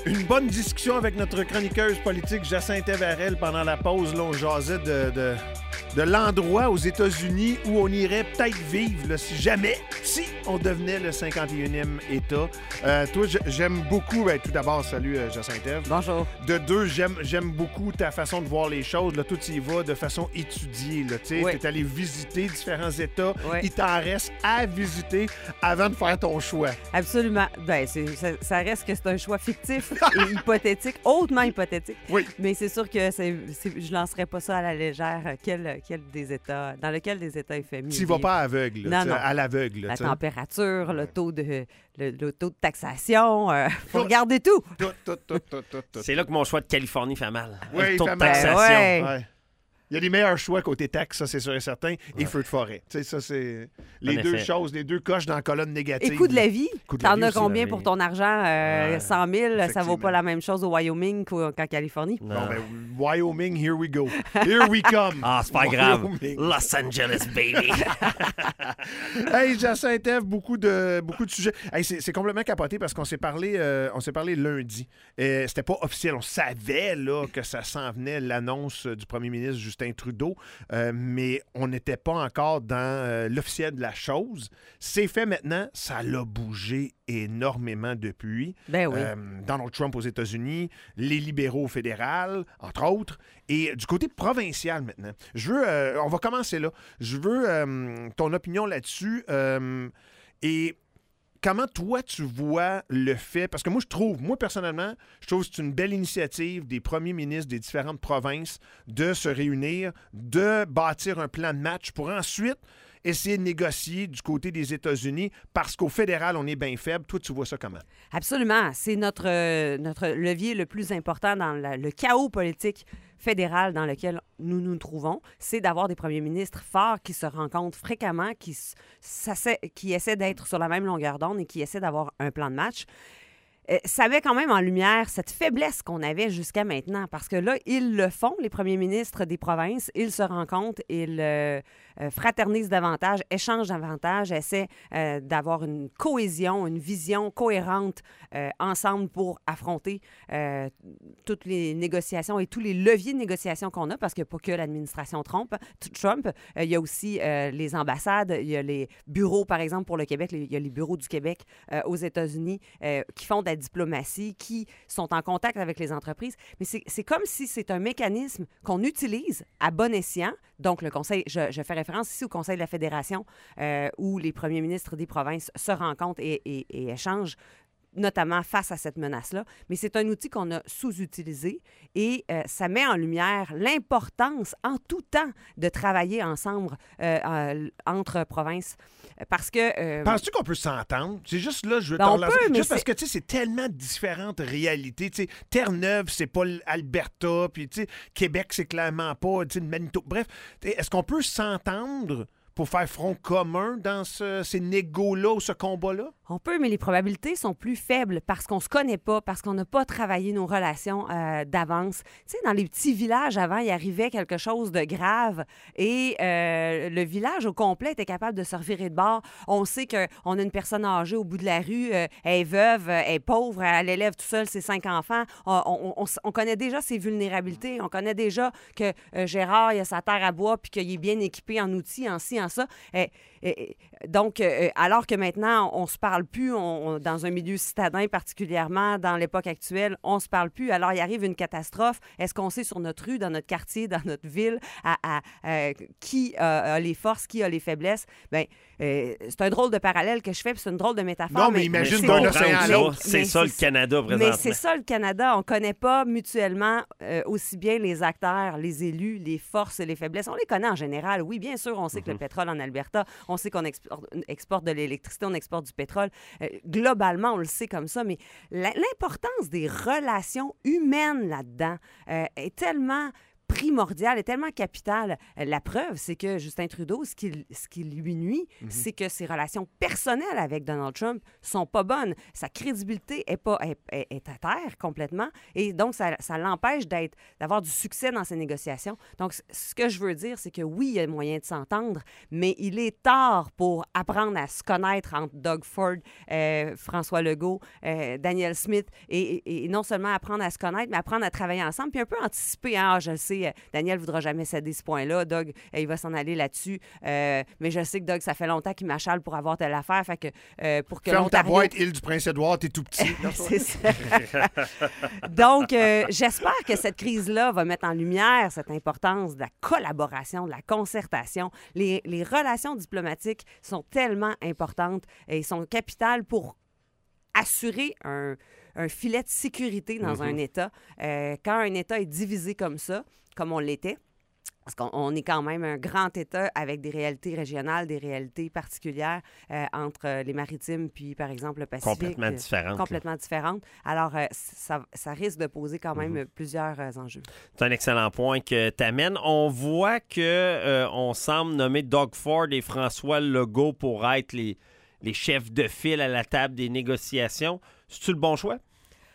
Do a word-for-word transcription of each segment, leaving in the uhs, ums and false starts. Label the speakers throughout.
Speaker 1: Une bonne discussion avec notre chroniqueuse politique Jacinthe Varel pendant la pause. Là, on jasait de, de, de l'endroit aux États-Unis où on irait peut-être vivre là, si jamais, si on devenait le cinquante et unième État. Euh, toi, j'aime beaucoup, ben, tout d'abord, salut euh, Jacinthe.
Speaker 2: Bonjour.
Speaker 1: De deux, j'aime, j'aime beaucoup ta façon de voir les choses. Là, tout y va de façon étudiée. Tu
Speaker 2: oui.
Speaker 1: es allé visiter différents États.
Speaker 2: Oui.
Speaker 1: Il t'en reste à visiter avant de faire ton choix.
Speaker 2: Absolument. Ben, c'est, ça, ça reste que c'est un choix fictif et hypothétique, hautement hypothétique.
Speaker 1: Oui.
Speaker 2: Mais c'est sûr que c'est, c'est, je ne lancerai pas ça à la légère. Quel, quel des États, dans lequel des États il fait mieux.
Speaker 1: Tu n'y vas pas aveugle,
Speaker 2: non, non.
Speaker 1: à l'aveugle.
Speaker 2: La
Speaker 1: t'sais.
Speaker 2: température, le taux de, le, le taux de taxation, il euh, faut regarder tout.
Speaker 1: Tout, tout, tout, tout, tout, tout.
Speaker 3: C'est là que mon choix de Californie fait mal.
Speaker 1: Oui,
Speaker 3: le taux
Speaker 1: il fait
Speaker 3: de
Speaker 1: mal.
Speaker 3: taxation.
Speaker 2: Ouais.
Speaker 1: Ouais. Il y a les meilleurs choix côté taxe, ça c'est sûr et certain, et
Speaker 3: Ouais.
Speaker 1: feu de forêt. Tu sais, ça c'est les
Speaker 3: En
Speaker 1: deux
Speaker 3: effet.
Speaker 1: choses, les deux coches dans la colonne négative.
Speaker 2: Et coût de la vie,
Speaker 1: Coût de la
Speaker 2: t'en
Speaker 1: vie
Speaker 2: as
Speaker 1: aussi,
Speaker 2: combien
Speaker 3: la vie.
Speaker 2: pour ton argent? Euh,
Speaker 3: Ouais.
Speaker 2: cent mille, ça vaut
Speaker 1: Effectivement.
Speaker 2: pas la même chose au Wyoming qu'au- qu'en Californie.
Speaker 3: Non.
Speaker 1: Bon, ben, Wyoming, here we go. Here we come.
Speaker 3: Ah, c'est pas grave.
Speaker 1: Wyoming.
Speaker 3: Los Angeles, baby.
Speaker 1: Hey, Jacinthe Ève, beaucoup de, beaucoup de sujets. Hey, c'est, c'est complètement capoté parce qu'on s'est parlé, euh, on s'est parlé lundi. Euh, c'était pas officiel. On savait là, que ça s'en venait, l'annonce du premier ministre Justin Trudeau, euh, mais on n'était pas encore dans euh, l'officiel de la chose. C'est fait maintenant. Ça l'a bougé énormément depuis.
Speaker 2: Ben oui.
Speaker 1: Euh, Donald Trump aux États-Unis, les libéraux au fédéral, entre autres. Et du côté provincial maintenant, je veux, euh, on va commencer là. Je veux euh, ton opinion là-dessus. euh, et comment toi tu vois le fait, parce que moi je trouve, moi personnellement, je trouve que c'est une belle initiative des premiers ministres des différentes provinces de se réunir, de bâtir un plan de match pour ensuite essayer de négocier du côté des États-Unis, parce qu'au fédéral, on est bien faible. Toi, tu vois ça comment?
Speaker 2: Absolument. C'est notre, euh, notre levier le plus important dans la- le chaos politique fédéral dans lequel nous nous trouvons. C'est d'avoir des premiers ministres forts qui se rencontrent fréquemment, qui, s- s'assai- qui essaient d'être sur la même longueur d'onde et qui essaient d'avoir un plan de match. Euh, ça met quand même en lumière cette faiblesse qu'on avait jusqu'à maintenant, parce que là, ils le font, les premiers ministres des provinces, ils se rencontrent, ils euh, euh, fraternisent davantage, échangent davantage, essaient euh, d'avoir une cohésion, une vision cohérente euh, ensemble pour affronter euh, toutes les négociations et tous les leviers de négociation qu'on a, parce qu'il n'y a pas que l'administration Trump. Trump, euh, il y a aussi euh, les ambassades, il y a les bureaux, par exemple, pour le Québec, il y a les bureaux du Québec euh, aux États-Unis euh, qui font de la diplomatie, qui sont en contact avec les entreprises. Mais c'est, c'est comme si c'est un mécanisme qu'on utilise à bon escient. Donc, le Conseil, je, je fais référence ici au Conseil de la Fédération, euh, où les premiers ministres des provinces se rencontrent et, et, et échangent, notamment face à cette menace-là. Mais c'est un outil qu'on a sous-utilisé et euh, ça met en lumière l'importance en tout temps de travailler ensemble euh, euh, entre provinces. Parce que... euh,
Speaker 1: Penses-tu qu'on peut s'entendre? C'est juste là, je veux
Speaker 2: Ben,
Speaker 1: t'en
Speaker 2: on
Speaker 1: lancer.
Speaker 2: peut, mais
Speaker 1: Juste parce
Speaker 2: c'est-
Speaker 1: que, tu sais, c'est tellement différentes réalités. Tu sais, Terre-Neuve, c'est pas l'Alberta, puis, tu sais, Québec, c'est clairement pas, tu sais, le Manitoba. Bref, tu sais, est-ce qu'on peut s'entendre pour faire front commun dans ce- ces négos-là ou ce combat-là?
Speaker 2: On peut, mais les probabilités sont plus faibles parce qu'on se connaît pas, parce qu'on n'a pas travaillé nos relations euh, d'avance. Tu sais, dans les petits villages, avant, il arrivait quelque chose de grave et euh, le village au complet était capable de se revirer de bord. On sait qu'on a une personne âgée au bout de la rue, euh, elle est veuve, euh, elle est pauvre, elle élève tout seul ses cinq enfants. On, on- on s- on connaît déjà ses vulnérabilités. On connaît déjà que euh, Gérard, il a sa terre à bois puis qu'il est bien équipé en outils, en ci, en ça. Et, et- et- donc, euh, alors que maintenant, on se parle plus, on, on- dans un milieu citadin particulièrement, dans l'époque actuelle, on se parle plus. Alors, il arrive une catastrophe. Est-ce qu'on sait sur notre rue, dans notre quartier, dans notre ville, à, à- euh, qui a, a les forces, qui a les faiblesses? Bien, euh, c'est un drôle de parallèle que je fais, puis c'est une drôle de métaphore.
Speaker 1: Non, mais imagine
Speaker 2: c'est-
Speaker 1: d'un
Speaker 3: comprends
Speaker 1: océan à
Speaker 3: ça.
Speaker 1: l'autre.
Speaker 3: C'est
Speaker 2: mais
Speaker 3: ça le Canada présentement.
Speaker 2: Mais c'est ça le Canada. On ne connaît pas mutuellement euh, aussi bien les acteurs, les élus, les forces et les faiblesses. On les connaît en général. Oui, bien sûr, on sait que le pétrole en Alberta, on sait qu'on exporte, exporte de l'électricité, on exporte du pétrole. Euh, globalement, on le sait comme ça, mais la- l'importance des relations humaines là-dedans euh, est tellement primordial, est tellement capital. La preuve, c'est que Justin Trudeau, ce qui, ce qui lui nuit, mm-hmm. c'est que ses relations personnelles avec Donald Trump sont pas bonnes. Sa crédibilité est, pas, est, est, est à terre complètement et donc ça, ça l'empêche d'être, d'avoir du succès dans ses négociations. Donc, ce que je veux dire, c'est que oui, il y a moyen de s'entendre, mais il est tard pour apprendre à se connaître entre Doug Ford, euh, François Legault, euh, Danielle Smith et, et, et non seulement apprendre à se connaître, mais apprendre à travailler ensemble puis un peu anticiper. Hein, ah, je le sais, Daniel ne voudra jamais céder ce point-là. Doug, il va s'en aller là-dessus. Euh, mais je sais que Doug, ça fait longtemps qu'il m'achale pour avoir telle affaire. Fait que, euh, pour que
Speaker 1: Ferme
Speaker 2: l'Ontario...
Speaker 1: ta boîte, île du Prince-Édouard, t'es tout petit.
Speaker 2: C'est ça. Donc, euh, j'espère que cette crise-là va mettre en lumière cette importance de la collaboration, de la concertation. Les, les relations diplomatiques sont tellement importantes et sont capitales pour assurer un, un filet de sécurité dans mm-hmm. un État. Euh, quand un État est divisé comme ça, comme on l'était, parce qu'on est quand même un grand État avec des réalités régionales, des réalités particulières euh, entre les maritimes puis, par exemple, le Pacifique.
Speaker 3: Complètement différentes.
Speaker 2: Complètement là. différentes. Alors, euh, ça, ça risque de poser quand même mm-hmm. plusieurs euh, enjeux.
Speaker 3: C'est un excellent point que tu amènes. On voit qu'on euh, semble nommer Doug Ford et François Legault pour être les, les chefs de file à la table des négociations. C'est-tu le bon choix?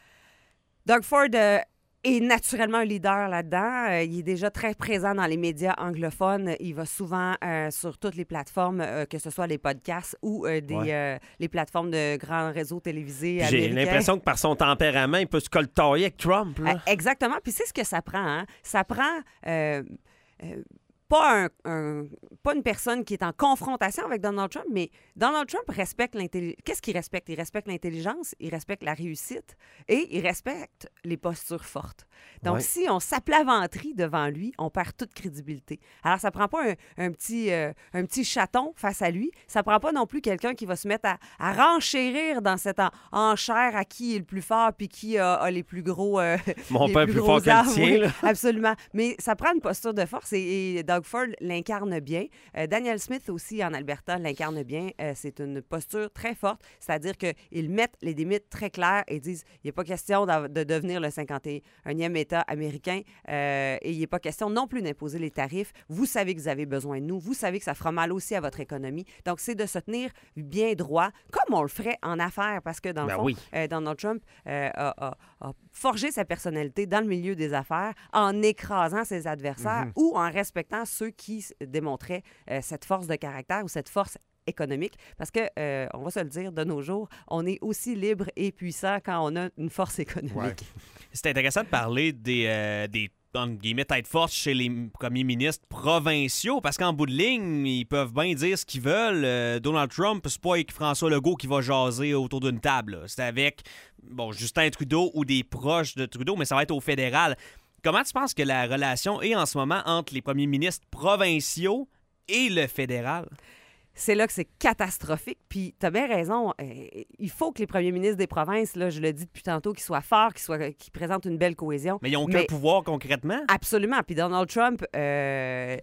Speaker 2: Doug Ford... Euh, est naturellement un leader là-dedans. Euh, il est déjà très présent dans les médias anglophones. Il va souvent euh, sur toutes les plateformes, euh, que ce soit les podcasts ou euh, des, ouais. euh, les plateformes de grands réseaux télévisés
Speaker 3: J'ai
Speaker 2: américains.
Speaker 3: l'impression que par son tempérament, il peut se coltailler avec Trump. Là.
Speaker 2: Euh, exactement. Puis c'est ce que ça prend. Hein? Ça prend... Euh, euh, Pas, un, un, pas une personne qui est en confrontation avec Donald Trump, mais Donald Trump respecte l'intelligence. Qu'est-ce qu'il respecte? Il respecte l'intelligence, il respecte la réussite et il respecte les postures fortes. Donc, ouais. si on s'aplaventit devant lui, on perd toute crédibilité. Alors, ça ne prend pas un, un, petit, euh, un petit chaton face à lui. Ça ne prend pas non plus quelqu'un qui va se mettre à, à renchérir dans cette en, enchère à qui est le plus fort puis qui a, a les plus gros euh,
Speaker 3: Mon
Speaker 2: les
Speaker 3: père
Speaker 2: plus
Speaker 3: plus
Speaker 2: gros
Speaker 3: fort que le tien, là.
Speaker 2: Absolument. Mais ça prend une posture de force et, et Doug Ford l'incarne bien. Euh, Danielle Smith aussi, en Alberta, l'incarne bien. Euh, c'est une posture très forte, c'est-à-dire qu'ils mettent les limites très claires et disent il n'est pas question de, de devenir le cinquante et unième État américain euh, et il n'est pas question non plus d'imposer les tarifs. Vous savez que vous avez besoin de nous. Vous savez que ça fera mal aussi à votre économie. Donc, c'est de se tenir bien droit, comme on le ferait en affaires, parce que dans le
Speaker 3: ben
Speaker 2: fond,
Speaker 3: oui.
Speaker 2: euh, Donald Trump euh, a, a, a forgé sa personnalité dans le milieu des affaires en écrasant ses adversaires mm-hmm. ou en respectant ceux qui démontraient euh, cette force de caractère ou cette force économique, parce que, euh, on va se le dire, de nos jours, on est aussi libre et puissant quand on a une force économique.
Speaker 4: Ouais. C'est intéressant de parler des, euh, des entre guillemets, tête forte chez les premiers ministres provinciaux, parce qu'en bout de ligne, ils peuvent bien dire ce qu'ils veulent. Euh, Donald Trump, c'est pas avec François Legault qui va jaser autour d'une table. Là. C'est avec bon, Justin Trudeau ou des proches de Trudeau, mais ça va être au fédéral. Comment tu penses que la relation est en ce moment entre les premiers ministres provinciaux et le fédéral?
Speaker 2: C'est là que c'est catastrophique. Puis, tu as bien raison. Euh, il faut que les premiers ministres des provinces, là, je le dis depuis tantôt, qu'ils soient forts, qu'ils, soient, qu'ils présentent une belle cohésion.
Speaker 4: Mais ils n'ont aucun
Speaker 2: Mais,
Speaker 4: pouvoir concrètement.
Speaker 2: Absolument. Puis Donald Trump euh,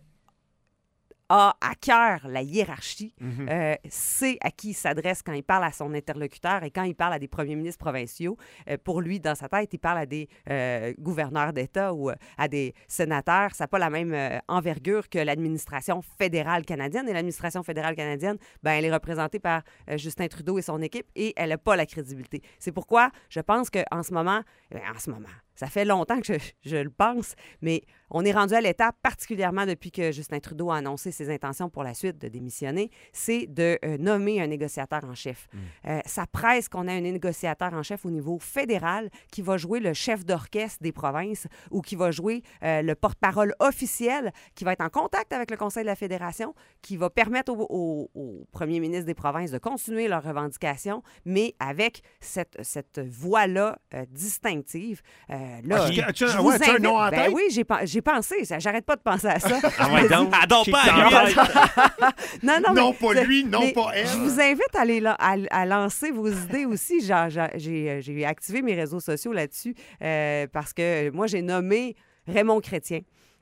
Speaker 2: a à cœur la hiérarchie, mm-hmm. euh, sait à qui il s'adresse quand il parle à son interlocuteur et quand il parle à des premiers ministres provinciaux. Euh, pour lui, dans sa tête, il parle à des euh, gouverneurs d'État ou euh, à des sénateurs. Ça n'a pas la même euh, envergure que l'administration fédérale canadienne. Et l'administration fédérale canadienne, ben, elle est représentée par euh, Justin Trudeau et son équipe et elle n'a pas la crédibilité. C'est pourquoi je pense qu'en ce moment, ben, en ce moment, ça fait longtemps que je, je le pense, mais on est rendu à l'étape, particulièrement depuis que Justin Trudeau a annoncé ses intentions pour la suite de démissionner, c'est de euh, nommer un négociateur en chef. Mm. Euh, ça presse qu'on ait un négociateur en chef au niveau fédéral qui va jouer le chef d'orchestre des provinces ou qui va jouer euh, le porte-parole officiel, qui va être en contact avec le Conseil de la Fédération, qui va permettre aux au, au premiers ministres des provinces de continuer leurs revendications, mais avec cette, cette voix-là euh, distinctive. Euh, Là,
Speaker 1: ah, tu as un nom en tête?
Speaker 2: Ben oui, j'ai, j'ai pensé. J'arrête pas de penser à ça.
Speaker 3: Ah ouais, donc,
Speaker 4: adore pas.
Speaker 2: non, non,
Speaker 1: non
Speaker 2: mais,
Speaker 1: pas lui, non
Speaker 2: mais,
Speaker 1: pas elle.
Speaker 2: Je vous invite à, aller là, à, à lancer vos idées aussi. Genre, j'ai, j'ai activé mes réseaux sociaux là-dessus euh, parce que moi, j'ai nommé Raymond Chrétien.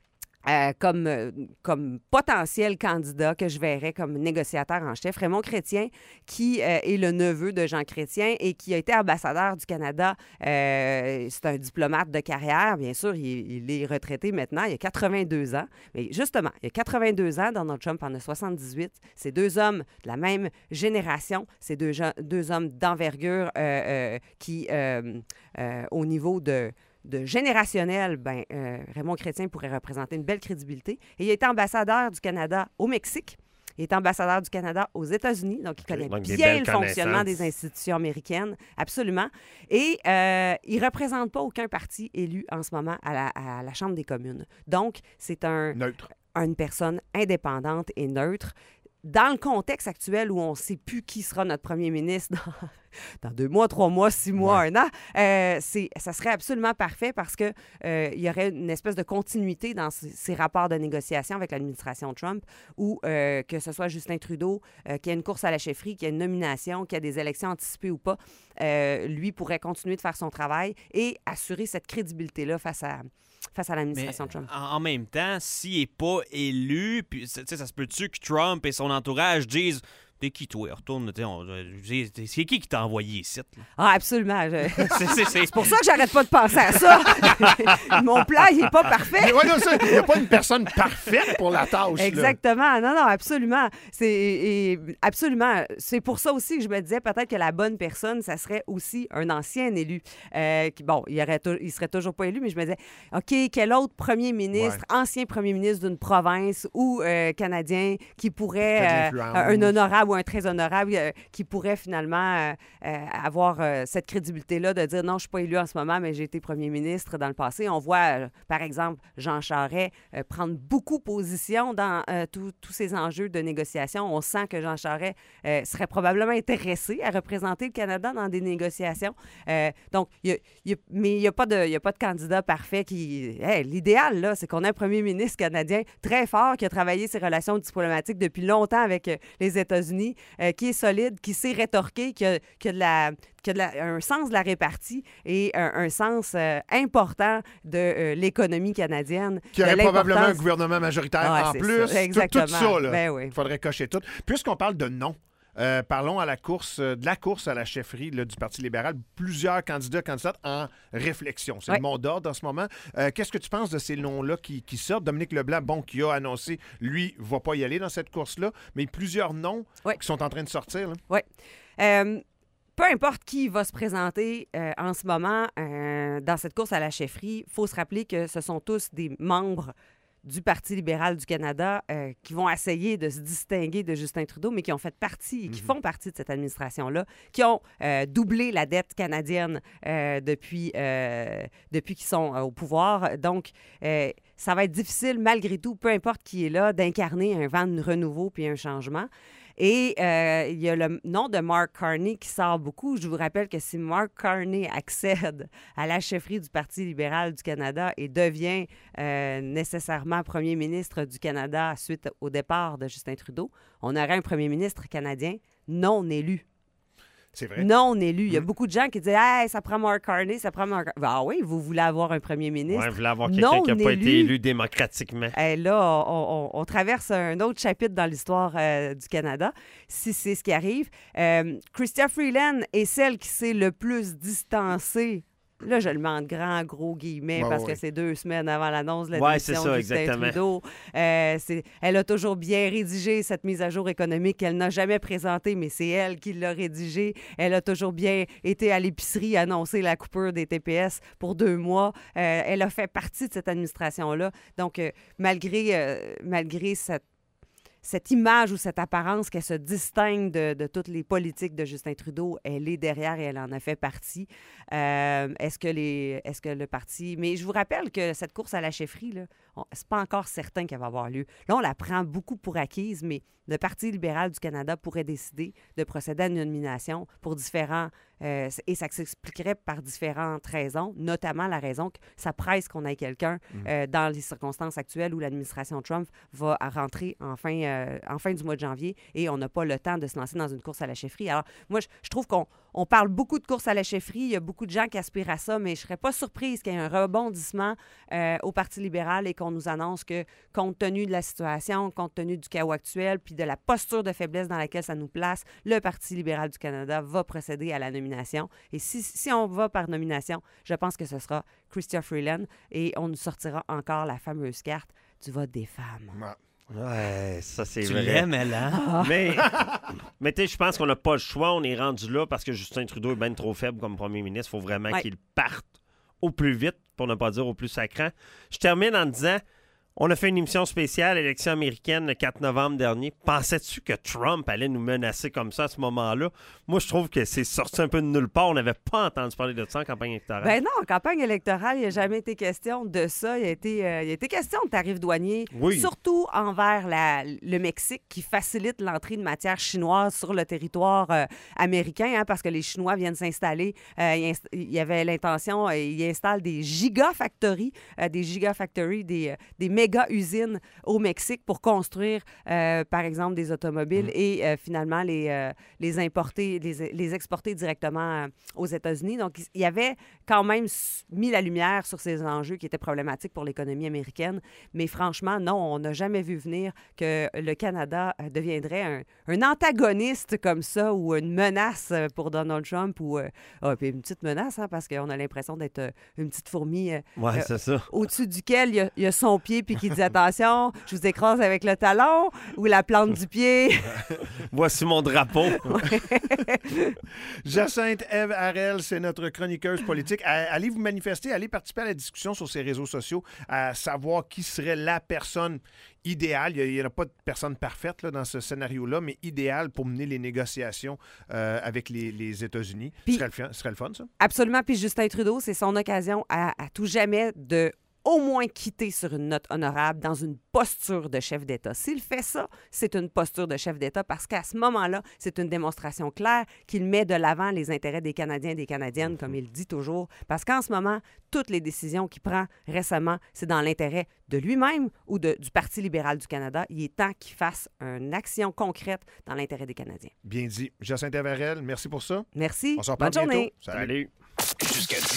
Speaker 2: Euh, comme, euh, comme potentiel candidat que je verrais comme négociateur en chef. Raymond Chrétien, qui euh, est le neveu de Jean Chrétien et qui a été ambassadeur du Canada. Euh, c'est un diplomate de carrière, bien sûr, il, il est retraité maintenant, il a quatre-vingt-deux ans. Mais justement, il a quatre-vingt-deux ans, Donald Trump en a soixante-dix-huit. C'est deux hommes de la même génération, c'est deux, deux hommes d'envergure euh, euh, qui, euh, euh, au niveau de... de générationnel, ben, euh, Raymond Chrétien pourrait représenter une belle crédibilité. Et il a été ambassadeur du Canada au Mexique. Il est ambassadeur du Canada aux États-Unis, donc il connaît
Speaker 1: donc
Speaker 2: bien le fonctionnement des institutions américaines, absolument. Et euh, il ne représente pas aucun parti élu en ce moment à la, à la Chambre des communes. Donc, c'est un,
Speaker 1: Neutre.
Speaker 2: une personne indépendante et neutre. Dans le contexte actuel où on ne sait plus qui sera notre premier ministre dans, dans deux mois, trois mois, six mois, ouais. un an, euh, c'est, ça serait absolument parfait parce qu'il euh, y aurait une espèce de continuité dans ces, ces rapports de négociation avec l'administration Trump où euh, que ce soit Justin Trudeau, euh, qu'il y ait une course à la chefferie, qu'il y ait une nomination, qu'il y ait des élections anticipées ou pas, euh, lui pourrait continuer de faire son travail et assurer cette crédibilité-là face à... face à l'administration
Speaker 4: Mais,
Speaker 2: Trump.
Speaker 4: En, en même temps, s'il n'est pas élu, puis ça se peut-tu que Trump et son entourage disent « T'es qui, toi? Retourne, on, c'est, c'est qui qui t'a envoyé ici? »
Speaker 2: Ah, absolument. Je...
Speaker 4: c'est, c'est, c'est...
Speaker 2: c'est pour ça que j'arrête pas de penser à ça. Mon plan, il n'est pas parfait.
Speaker 1: Ouais, non, ça, il n'y a pas une personne parfaite pour la tâche.
Speaker 2: Exactement. Là. Non, non, absolument. C'est, et, absolument. C'est pour ça aussi que je me disais peut-être que la bonne personne, ça serait aussi un ancien élu. Euh, qui, bon, il ne il serait toujours pas élu, mais je me disais, OK, quel autre premier ministre, ouais. ancien premier ministre d'une province ou euh, canadien qui pourrait, euh, un honorable ou un très honorable, euh, qui pourrait finalement euh, euh, avoir euh, cette crédibilité-là de dire non, je ne suis pas élu en ce moment, mais j'ai été premier ministre dans le passé. On voit, euh, par exemple, Jean Charest euh, prendre beaucoup position dans euh, tous ces enjeux de négociation. On sent que Jean Charest euh, serait probablement intéressé à représenter le Canada dans des négociations. Euh, donc, y a, y a, mais il n'y a, a pas de candidat parfait qui... Hey, l'idéal, là, c'est qu'on ait un premier ministre canadien très fort qui a travaillé ses relations diplomatiques depuis longtemps avec euh, les États-Unis, Euh, qui est solide, qui sait rétorquer, qui a, qui a, de la, qui a de la, un sens de la répartie et un, un sens euh, important de euh, l'économie canadienne.
Speaker 1: Qui aurait probablement un gouvernement majoritaire
Speaker 2: ouais,
Speaker 1: en plus.
Speaker 2: Ça. Exactement.
Speaker 1: Tout, tout ça, là.
Speaker 2: Ben oui.
Speaker 1: Il faudrait cocher tout. Puisqu'on parle de non, Euh, parlons à la course, euh, de la course à la chefferie là, du Parti libéral. Plusieurs candidats, candidates en réflexion. C'est ouais. le mot d'ordre en ce moment. Euh, qu'est-ce que tu penses de ces noms-là qui, qui sortent? Dominique Leblanc, bon, qui a annoncé, lui, ne va pas y aller dans cette course-là, mais plusieurs noms ouais. qui sont en train de sortir.
Speaker 2: Oui. Euh, peu importe qui va se présenter euh, en ce moment euh, dans cette course à la chefferie, il faut se rappeler que ce sont tous des membres du Parti libéral du Canada euh, qui vont essayer de se distinguer de Justin Trudeau, mais qui ont fait partie, qui font partie de cette administration-là, qui ont euh, doublé la dette canadienne euh, depuis, euh, depuis qu'ils sont euh, au pouvoir. Donc, euh, ça va être difficile, malgré tout, peu importe qui est là, d'incarner un vent de renouveau puis un changement. Et euh, il y a le nom de Mark Carney qui sort beaucoup. Je vous rappelle que si Mark Carney accède à la chefferie du Parti libéral du Canada et devient euh, nécessairement premier ministre du Canada suite au départ de Justin Trudeau, on aurait un premier ministre canadien non élu.
Speaker 1: C'est vrai.
Speaker 2: Non élu. Il y a mmh. beaucoup de gens qui disent hey, ça prend Mark Carney, ça prend Mark Carney. Ah oui, vous voulez avoir un premier ministre.
Speaker 3: Oui, vous voulez avoir quelqu'un qui n'a pas été élu démocratiquement.
Speaker 2: Et là, on, on, on traverse un autre chapitre dans l'histoire euh, du Canada, si c'est ce qui arrive. Euh, Chrystia Freeland est celle qui s'est le plus distancée. Là, je le mets en grand, gros guillemets, ouais, parce ouais. que c'est deux semaines avant l'annonce de la
Speaker 3: ouais,
Speaker 2: démission
Speaker 3: c'est ça,
Speaker 2: de Justin
Speaker 3: exactement.
Speaker 2: Trudeau. Euh, c'est, elle a toujours bien rédigé cette mise à jour économique qu'elle n'a jamais présentée, mais c'est elle qui l'a rédigée. Elle a toujours bien été à l'épicerie annoncer la coupure des T P S pour deux mois. Euh, elle a fait partie de cette administration-là. Donc, euh, malgré, euh, malgré cette cette image ou cette apparence qu'elle se distingue de, de toutes les politiques de Justin Trudeau, elle est derrière et elle en a fait partie. Euh, est-ce que les, est-ce que le parti... Mais je vous rappelle que cette course à la chefferie, là, on, c'est pas encore certain qu'elle va avoir lieu. Là, on la prend beaucoup pour acquise, mais le Parti libéral du Canada pourrait décider de procéder à une nomination pour différents... Euh, et ça s'expliquerait par différentes raisons, notamment la raison que ça presse qu'on ait quelqu'un mmh. euh, dans les circonstances actuelles où l'administration Trump va rentrer en fin, euh, en fin du mois de janvier et on n'a pas le temps de se lancer dans une course à la chefferie. Alors, moi, je, je trouve qu'on on parle beaucoup de course à la chefferie. Il y a beaucoup de gens qui aspirent à ça, mais je ne serais pas surprise qu'il y ait un rebondissement euh, au Parti libéral et qu'on nous annonce que, compte tenu de la situation, compte tenu du chaos actuel, puis de la posture de faiblesse dans laquelle ça nous place, le Parti libéral du Canada va procéder à la nomination. Et si, si on va par nomination, je pense que ce sera Chrystia Freeland et on nous sortira encore la fameuse carte du vote des femmes.
Speaker 1: Ouais.
Speaker 3: Ouais, ça c'est
Speaker 4: Tu
Speaker 3: vrai.
Speaker 4: l'aimes, elle, hein?
Speaker 3: Mais, mais tu sais, je pense qu'on n'a pas le choix. On est rendu là parce que Justin Trudeau est bien trop faible comme premier ministre. Il faut vraiment
Speaker 2: Ouais.
Speaker 3: qu'il parte au plus vite, pour ne pas dire au plus sacrant. Je termine en disant, on a fait une émission spéciale, élection américaine, le quatre novembre dernier. Pensais-tu que Trump allait nous menacer comme ça à ce moment-là? Moi, je trouve que c'est sorti un peu de nulle part. On n'avait pas entendu parler de ça en campagne électorale.
Speaker 2: Ben non, en campagne électorale, il n'y a jamais été question de ça. Il y a été, euh, il y a été question de tarifs douaniers,
Speaker 3: Oui.
Speaker 2: surtout envers la- le Mexique, qui facilite l'entrée de matières chinoises sur le territoire euh, américain, hein, parce que les Chinois viennent s'installer. Euh, il, inst- il y avait l'intention, euh, ils installent des gigafactories, euh, des gigafactories, des, euh, des méga-usines au Mexique pour construire, euh, par exemple, des automobiles et euh, finalement les, euh, les importer, les, les exporter directement euh, aux États-Unis. Donc, il y avait quand même s- mis la lumière sur ces enjeux qui étaient problématiques pour l'économie américaine. Mais franchement, non, on n'a jamais vu venir que le Canada euh, deviendrait un, un antagoniste comme ça ou une menace euh, pour Donald Trump ou euh, ah, puis une petite menace, hein, parce qu'on a l'impression d'être euh, une petite fourmi euh,
Speaker 3: Ouais,
Speaker 2: euh,
Speaker 3: c'est ça.
Speaker 2: au-dessus duquel il y, a, il y a son pied puis qui dit attention, je vous écrase avec le talon ou la plante du pied.
Speaker 3: Voici mon drapeau.
Speaker 1: Jacinthe Ève Harel, c'est notre chroniqueuse politique. À- Allez vous manifester, allez participer à la discussion sur ses réseaux sociaux, à savoir qui serait la personne idéale. Il n'y en a pas de personne parfaite là, dans ce scénario-là, mais idéale pour mener les négociations euh, avec les, les États-Unis. Ce
Speaker 2: Puis-
Speaker 1: serait, le fi- ce serait le fun, ça?
Speaker 2: Absolument. Puis Justin Trudeau, c'est son occasion à, à tout jamais de au moins quitter sur une note honorable dans une posture de chef d'État. S'il fait ça, c'est une posture de chef d'État parce qu'à ce moment-là, c'est une démonstration claire qu'il met de l'avant les intérêts des Canadiens et des Canadiennes, comme il dit toujours, parce qu'en ce moment, toutes les décisions qu'il prend récemment, c'est dans l'intérêt de lui-même ou de- du Parti libéral du Canada. Il est temps qu'il fasse une action concrète dans l'intérêt des Canadiens.
Speaker 1: Bien dit. Jacinthe Ève Harel, merci pour ça.
Speaker 2: Merci.
Speaker 1: On se reparle
Speaker 2: Bonne journée.
Speaker 1: bientôt. Salut.
Speaker 3: Salut.
Speaker 5: Jusqu'à